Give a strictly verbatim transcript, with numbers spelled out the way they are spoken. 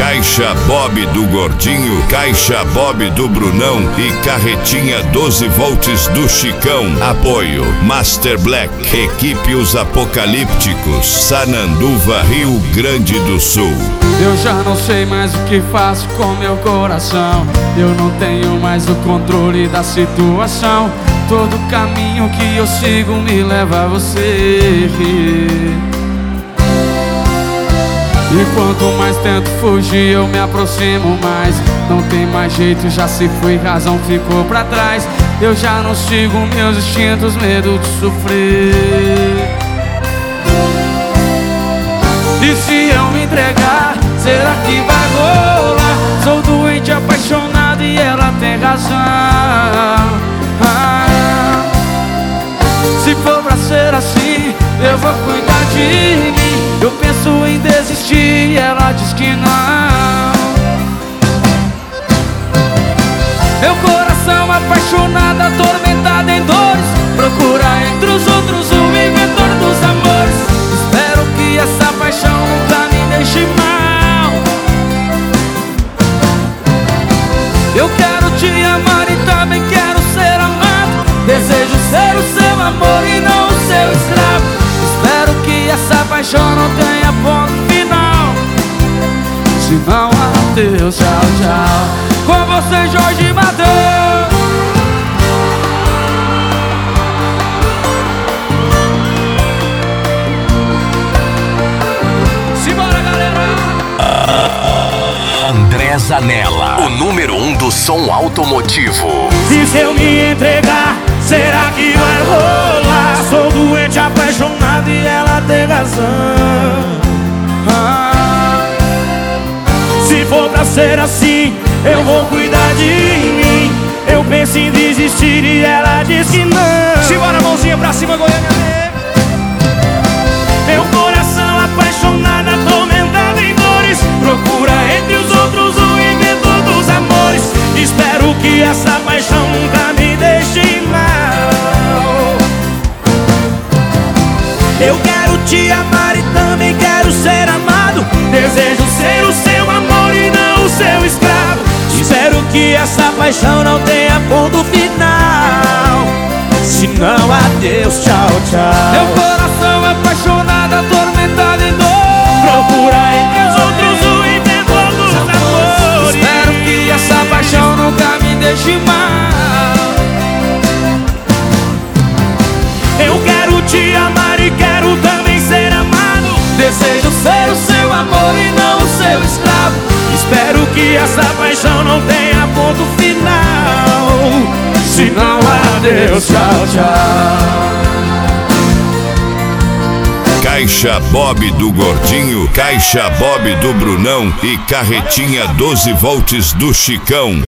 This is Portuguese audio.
Caixa Bob do Gordinho, Caixa Bob do Brunão e Carretinha doze volts do Chicão. Apoio Master Black, Equipe Os Apocalípticos, Sananduva, Rio Grande do Sul. Eu já não sei mais o que faço com meu coração. Eu não tenho mais o controle da situação. Todo caminho que eu sigo me leva a você. E quanto mais tento fugir, eu me aproximo mais. Não tem mais jeito, já se foi, razão ficou pra trás. Eu já não sigo meus instintos, medo de sofrer. E se eu me entregar, será que vai rolar? Sou doente, apaixonado e ela tem razão. ah, Se for pra ser assim, eu vou cuidar de mim. Eu penso em desistir e ela diz que não. Meu coração apaixonado, atormentado em dores, procura entre os outros o inventor dos amores. Espero que essa paixão nunca me deixe mal. Eu quero te amar e também quero ser amado. Desejo ser o seu amor e não o seu escravo. Espero que essa paixão não tenha ponto final. Se não, adeus, tchau, tchau. Com você, Jorge Matheus. Simbora, galera. André Zanella, o número um do som automotivo. E se eu me entregar, será que vai rolar? Sou doente, apaixonado e ela tem razão. ah, Se for pra ser assim, eu vou cuidar de mim. Eu penso em desistir e ela diz que não. Simbora, mãozinha pra cima, Goiânia. Meu coração apaixonado, atormentado em dores, procura entre os outros o inventor dos amores. Espero que essa paixão nunca me deixe mal. Eu quero te amar e também quero ser amado. Desejo ser o seu amor e não o seu escravo. Espero que essa paixão não tenha ponto final. Se não, adeus, tchau, tchau. Meu coração apaixonado, atormentado em dor, procura entre os outros o inventor dos amores. Espero que essa paixão nunca me deixe mal. Eu quero te amar e quero também ser amado. Desejo ser o seu amor e não o seu escravo. Espero que essa paixão não tenha ponto final. Se não, adeus, tchau, tchau. Caixa Bob do Gordinho, Caixa Bob do Brunão e Carretinha doze volts do Chicão.